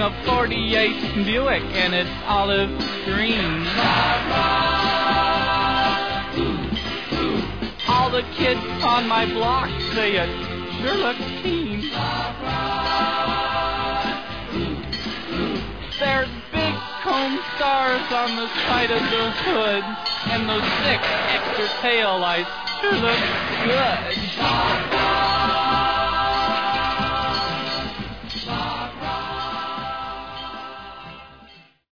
a 48 Buick and it's olive green. All the kids on my block say it sure looks keen. There's big cone stars on the side of the hood, and those thick extra tail lights sure look good.